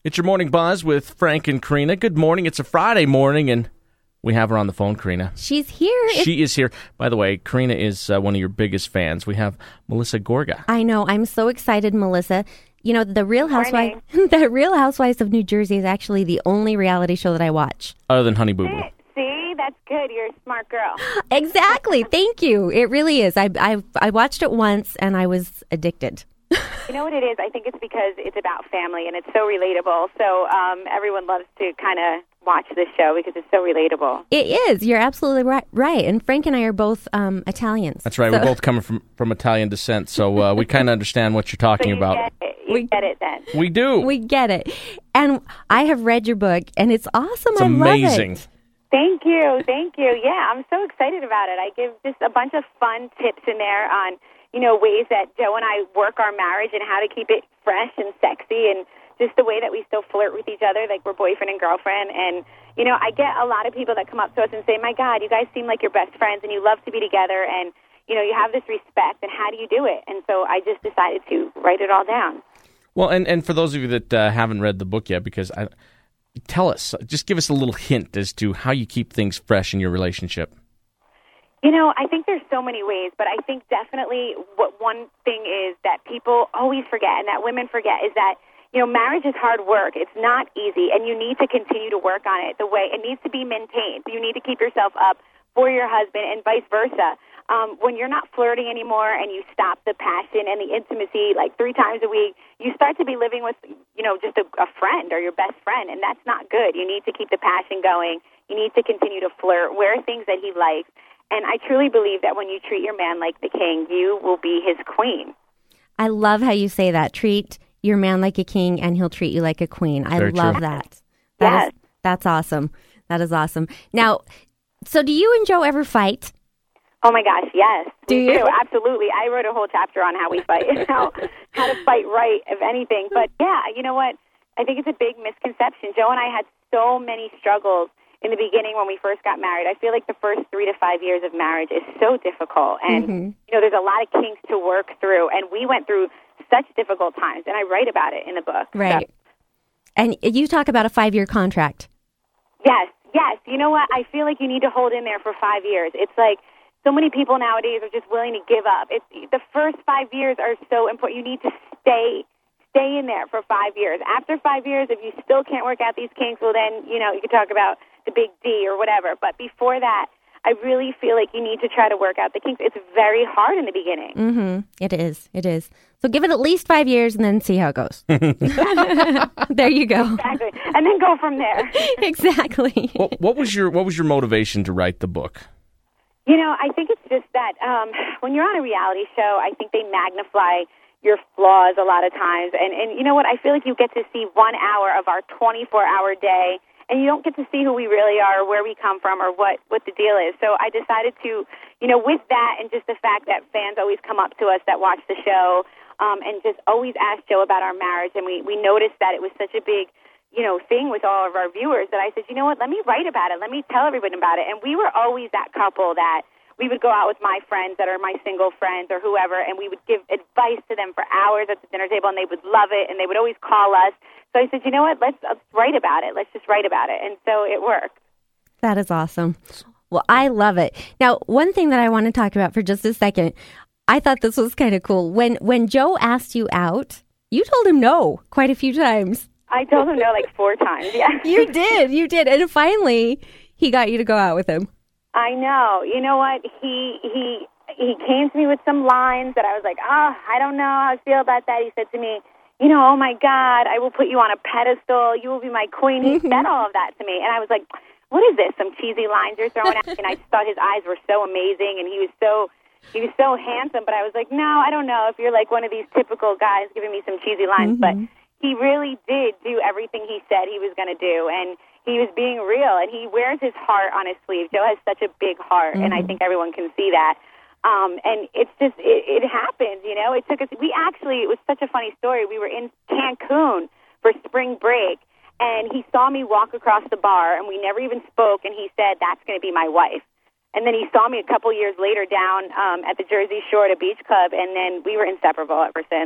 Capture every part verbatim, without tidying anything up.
It's your morning buzz with Frank and Karina. Good morning. It's a Friday morning, and we have her on the phone, Karina. She's here. She is here. By the way, Karina is uh, one of your biggest fans. We have Melissa Gorga. I know. I'm so excited, Melissa. You know, the Real Housewives, the Real Housewives of New Jersey is actually the only reality show that I watch. Other than Honey Boo Boo. See, that's good. You're a smart girl. Exactly. Thank you. It really is. I, I I watched it once, and I was addicted. You know what it is? I think it's because it's about family, and it's so relatable. So um, everyone loves to kind of watch this show because it's so relatable. It is. You're absolutely right. Right. And Frank and I are both um, Italians. That's right. So. We're both coming from, from Italian descent, so uh, we kind of understand what you're talking so you about. Get it. You we get it then. We do. We get it. And I have read your book, and it's awesome. It's I amazing. love it. Thank you. Thank you. Yeah, I'm so excited about it. I give just a bunch of fun tips in there on, you know, ways that Joe and I work our marriage and how to keep it fresh and sexy and just the way that we still flirt with each other like we're boyfriend and girlfriend. And, you know, I get a lot of people that come up to us and say, my God, you guys seem like your best friends and you love to be together and, you know, you have this respect and how do you do it? And so I just decided to write it all down. Well, and, and for those of you that uh, haven't read the book yet, because I, tell us, just give us a little hint as to how you keep things fresh in your relationship. You know, I think there's so many ways, but I think definitely what one thing is that people always forget and that women forget is that, you know, marriage is hard work. It's not easy, and you need to continue to work on it the way it needs to be maintained. You need to keep yourself up for your husband and vice versa. Um, when you're not flirting anymore and you stop the passion and the intimacy like three times a week, you start to be living with, you know, just a, a friend or your best friend, and that's not good. You need to keep the passion going. You need to continue to flirt, wear things that he likes. And I truly believe that when you treat your man like the king, you will be his queen. I love how you say that. Treat your man like a king, and he'll treat you like a queen. I Very love true. that. That Yes. is, that's awesome. That is awesome. Now, so do you and Joe ever fight? Oh, my gosh, yes. Do we you? do, absolutely. I wrote a whole chapter on how we fight, how, how to fight right, if anything. But, yeah, you know what? I think it's a big misconception. Joe and I had so many struggles in the beginning when we first got married. I feel like the first three to five years of marriage is so difficult. And, Mm-hmm. you know, there's a lot of kinks to work through. And we went through such difficult times. And I write about it in the book. Right. So. And you talk about a five-year contract. Yes, yes. You know what? I feel like you need to hold in there for five years. It's like so many people nowadays are just willing to give up. It's, the first five years are so important. You need to stay stay in there for five years. After five years, if you still can't work out these kinks, well, then, you know, you can talk about the big D or whatever. But before that, I really feel like you need to try to work out the kinks. It's very hard in the beginning. Mm-hmm. It is. It is. So give it at least five years and then see how it goes. There you go. Exactly. And then go from there. Exactly. What, what was your What was your motivation to write the book? You know, I think it's just that um, when you're on a reality show, I think they magnify your flaws a lot of times. And, and you know what? I feel like you get to see one hour of our twenty-four hour day, and you don't get to see who we really are or where we come from or what, what the deal is. So I decided to, you know, with that and just the fact that fans always come up to us that watch the show um, and just always ask Joe about our marriage. And we, we noticed that it was such a big, you know, thing with all of our viewers that I said, you know what, let me write about it. Let me tell everybody about it. And we were always that couple that we would go out with my friends that are my single friends or whoever, and we would give advice to them for hours at the dinner table, and they would love it, and they would always call us. So I said, you know what, let's, let's write about it. Let's just write about it. And so it worked. That is awesome. Well, I love it. Now, one thing that I want to talk about for just a second, I thought this was kind of cool. When when Joe asked you out, you told him no quite a few times. I told him no like four times, yeah. You did. You did. And finally, he got you to go out with him. I know. You know what? He he he came to me with some lines that I was like, oh, I don't know how I feel about that. He said to me, you know, oh, my God, I will put you on a pedestal. You will be my queen. He said all of that to me. And I was like, what is this, some cheesy lines you're throwing at me? And I just thought his eyes were so amazing, and he was so he was so handsome. But I was like, no, I don't know if you're like one of these typical guys giving me some cheesy lines. Mm-hmm. But he really did do everything he said he was going to do. And he was being real, and he wears his heart on his sleeve. Joe has such a big heart, mm-hmm. and I think everyone can see that. Um, and it's just, it, it happened, you know. It took us, we actually, it was such a funny story. We were in Cancun for spring break, and he saw me walk across the bar, and we never even spoke, and he said, that's going to be my wife. And then he saw me a couple years later down um, at the Jersey Shore at a beach club, and then we were inseparable ever since.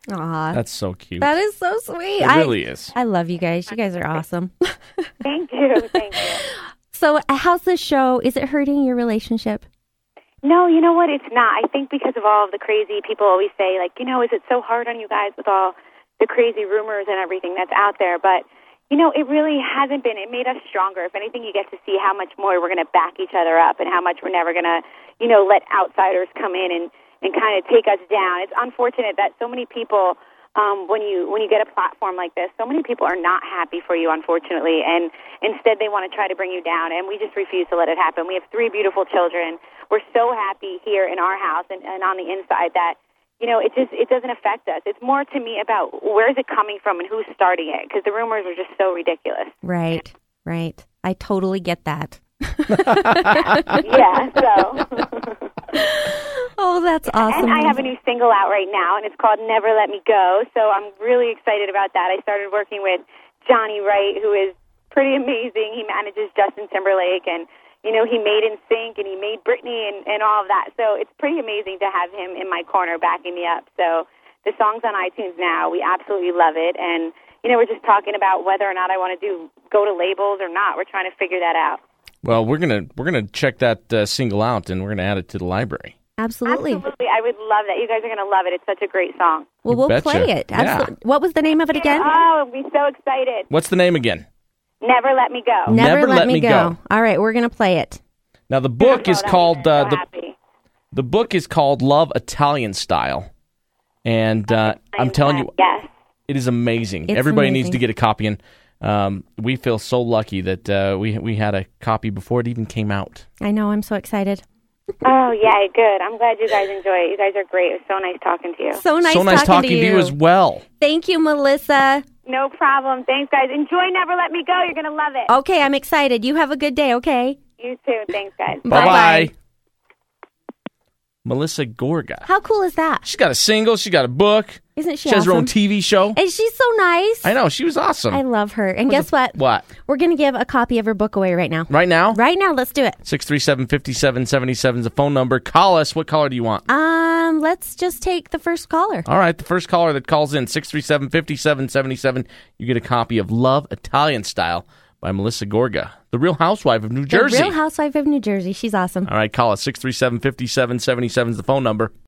Aw, That's so cute. that is so sweet. It I, really is. I love you guys. You guys are awesome. Thank you. Thank you. So, uh, how's the show? Is it hurting your relationship? No, you know what? It's not. I think because of all of the crazy people always say, like, you know, is it so hard on you guys with all the crazy rumors and everything that's out there? But, you know, it really hasn't been. It made us stronger. If anything, you get to see how much more we're going to back each other up and how much we're never going to, you know, let outsiders come in and, and kind of take us down. It's unfortunate that so many people, um, when you when you get a platform like this, so many people are not happy for you, unfortunately, and instead they want to try to bring you down, and we just refuse to let it happen. We have three beautiful children. We're so happy here in our house and, and on the inside that, you know, it just it doesn't affect us. It's more to me about where is it coming from and who's starting it, because the rumors are just so ridiculous. Right, right. I totally get that. Yeah, so. Oh, that's awesome. And I have a new single out right now, and it's called Never Let Me Go, so I'm really excited about that. I started working with Johnny Wright, who is pretty amazing. He manages Justin Timberlake, and, you know, he made N Sync, and he made Britney and, and all of that. So it's pretty amazing to have him in my corner backing me up. So the song's on iTunes now. We absolutely love it, and, you know, we're just talking about whether or not I want to do go to labels or not. We're trying to figure that out. Well, we're gonna we're gonna check that uh, single out, and we're gonna add it to the library. Absolutely. Absolutely. I would love that. You guys are going to love it. It's such a great song. Well, You we'll betcha. play it. Absolutely. What was the name of it again? Oh, I'm so excited. What's the name again? Never Let Me Go. Never, Let, Me go. All right, we're going to play it. Now the book is Oh, that called makes me uh, so the happy. the book is called Love Italian Style, and uh, I'm telling you, Yes. it is amazing. It's Everybody amazing. needs to get a copy, and um, we feel so lucky that uh, we we had a copy before it even came out. I know. I'm so excited. Oh, yeah, good. I'm glad you guys enjoy it. You guys are great. It was so nice talking to you. So nice, so nice talking, talking to you as well. Thank you, Melissa. No problem. Thanks, guys. Enjoy Never Let Me Go. You're going to love it. Okay, I'm excited. You have a good day, okay? You too. Thanks, guys. Bye Bye-bye. bye. Melissa Gorga. How cool is that? She's got a single. She got a book. Isn't she She has awesome? her own T V show. And she's so nice. I know. She was awesome. I love her. And guess what? What? We're going to give a copy of her book away right now. Right now? Right now, let's do it. six three seven, five seven seven seven is the phone number. Call us. What caller do you want? Um, let's just take the first caller. All right, the first caller that calls in, six three seven, five seven seven seven, you get a copy of Love Italian Style by Melissa Gorga, the Real Housewife of New Jersey. The Real Housewife of New Jersey. She's awesome. All right, call us, six three seven, five seven seven seven is the phone number.